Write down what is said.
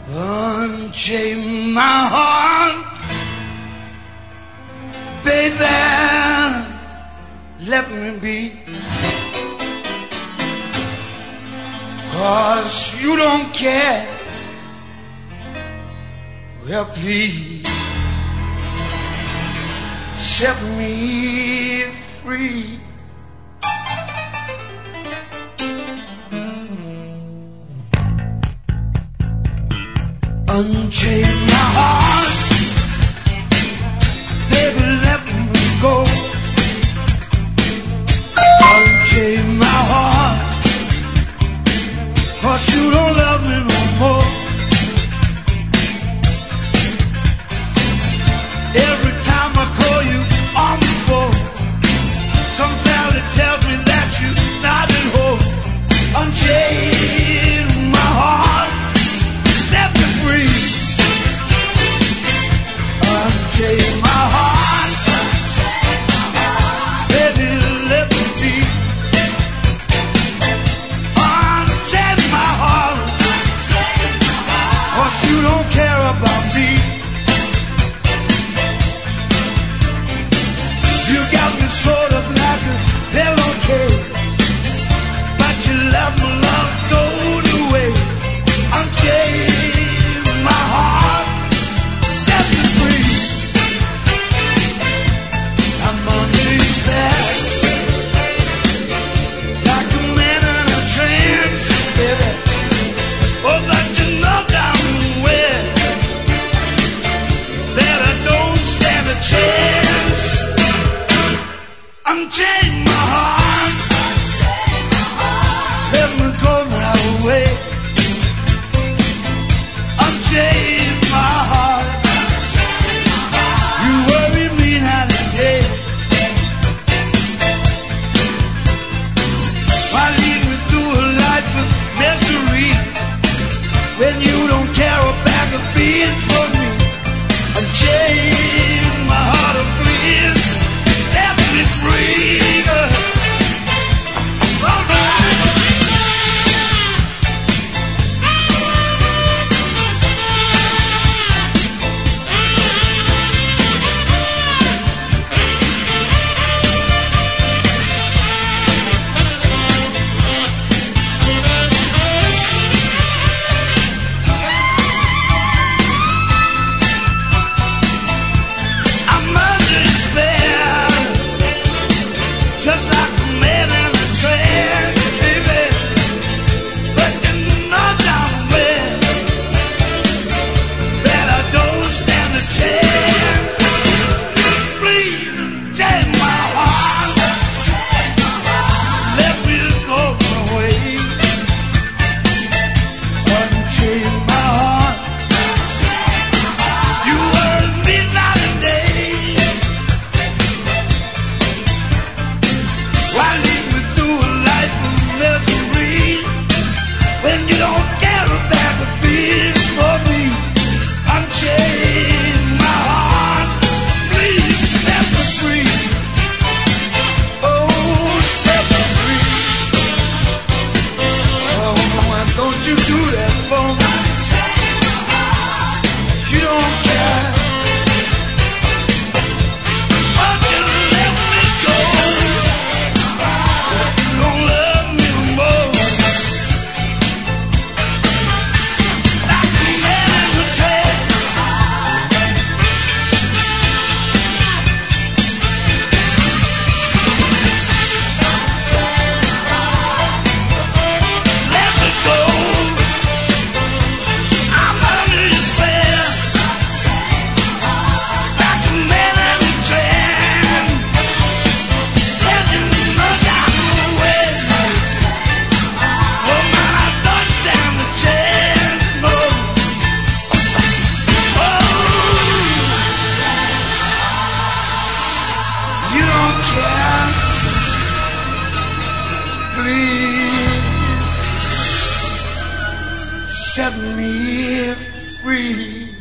Unchain my heart, baby, let me be. 'Cause you don't care. Well, please set me free. Unchain my heart, baby, let me go. Unchain my heart, 'cause you don't love me no more. Every time I call you on the phone, some valley tells me that you're not at home. Unchain my heart, set me free. Unchain my heart, baby, let me be. Unchain my heart, 'cause you don't care about me. You got me sort of like a pillowcase, but you let my love go to waste. Unchain my heart, set me free. I'm under your spell, like a man in a trance, baby. Oh, but you know damn well that I don't stand a chance. Unchain my heart, let me go my way. Unchain my heart, you worry me night and day. Why lead me through a life of misery when you don't care a bag of beans for me? Unchain my heart, oh please, set me free. All right. I'm under your spell, just like a man in a trance, baby. But you know damn well that I don't stand a chance. Please take my heart, let me go my way. Unchain my heart, you worry me night and day. Why lead me through a life of misery when you don't care a bag of beans for me? Unchain my heart, please set me free. Oh, set me free. Oh, why don't you do that for me? You don't care. Won't you let me go? You don't love me no more. Like a man in a trance. Let me go. I'm under your spell, like a man in a trance. Let you know down the way. Oh man, I don't stand a chance, no. Oh, you don't care. Please set me free.